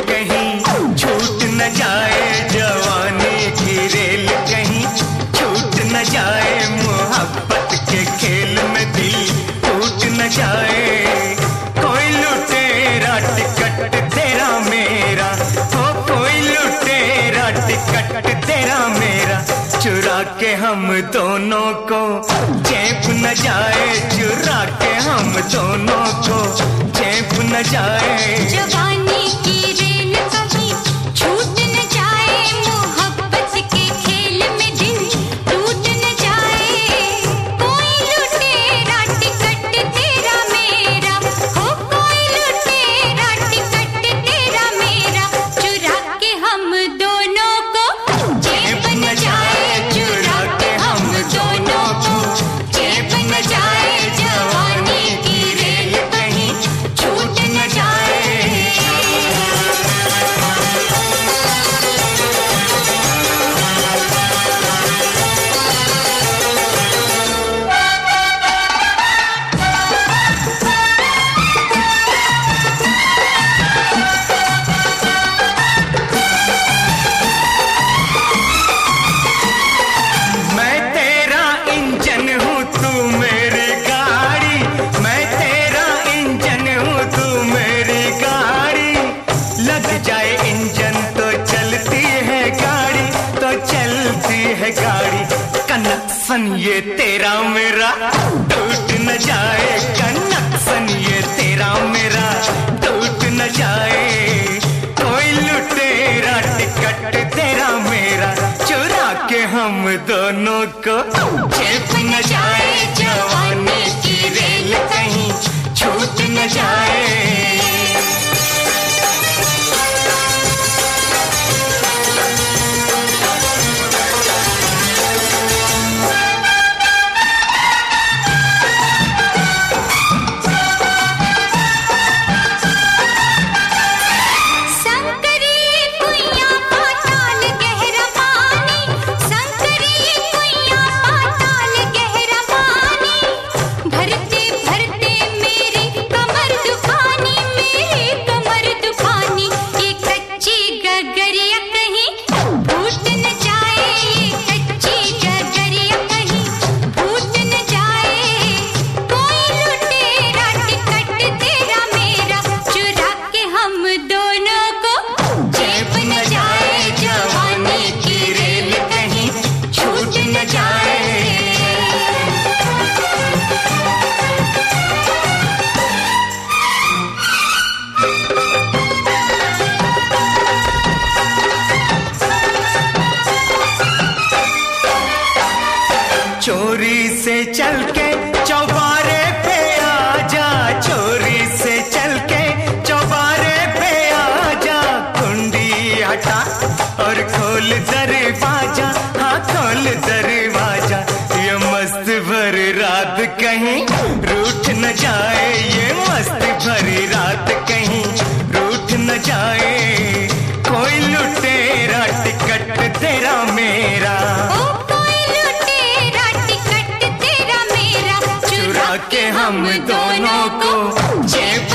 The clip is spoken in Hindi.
कहीं छूट न जाए, जवानी की रेल कहीं छूट न जाए, मोहब्बत के खेल में दिल टूट न जाए। कोई लुटेरा टिकट तेरा मेरा, हो कोई लुटेरा टिकट तेरा मेरा, चुरा के हम दोनों को चैप न जाए, चुरा के हम दोनों को चैप न जाए। जवानी की रेल कभी छूट न जाए, मोहब्बत के खेल में दिल टूट न जाए। कोई लुटेरा टिकट तेरा मेरा, हो कोई लुटेरा टिकट तेरा मेरा, चुरा के हम दोनों को चैप न जाए, चुरा के हम दोनों को चैप न जाए। जवानी की रेल कहीं छूट न जाए। मैं तेरा इंजन हूँ तू मेरी गाड़ी, मैं तेरा इंजन हूँ तू मेरी गाड़ी, लग जाए इंजन तो चलती है गाड़ी, तो चलती है गाड़ी। कनेक्शन ये तेरा मेरा टूट न जाए, कनेक्शन ये तेरा मेरा टूट न जाए। कोई लुटेरा टिकट तेरा मेरा, चुरा के हम दोनों को चैप न जाए, जवानी की रेल कहीं छूट न जाए। संकरी कुइयां पाताल गहरा पानी, संकरी कुइयां पाताल गहरा पानी, भरते भरते मेरी कमर दुखानी, मेरी कमर दुखानी। ये कच्ची गगरिया कहीं फूट न जाए, ये कच्ची गगरिया कहीं फूट न जाए। कोई लुटेरा टिकट तेरा मेरा, चुरा के हम दोनों को चैप न जाए, जवानी की रेल कहीं छूट न जाए। चोरी से चल के चौबारे पे आजा, चोरी से चल के चौबारे पे आजा, कुंडी हटा और खोल दरवाजा, हाँ खोल दरवाजा। ये मस्त भरी रात कहीं रूठ न जाए, ये मस्त भरी रात कहीं रूठ न जाए। कोई लुटेरा टिकट तेरा मेरा, ओ कोई लुटेरा टिकट तेरा मेरा, चुरा के हम दोनों को चैप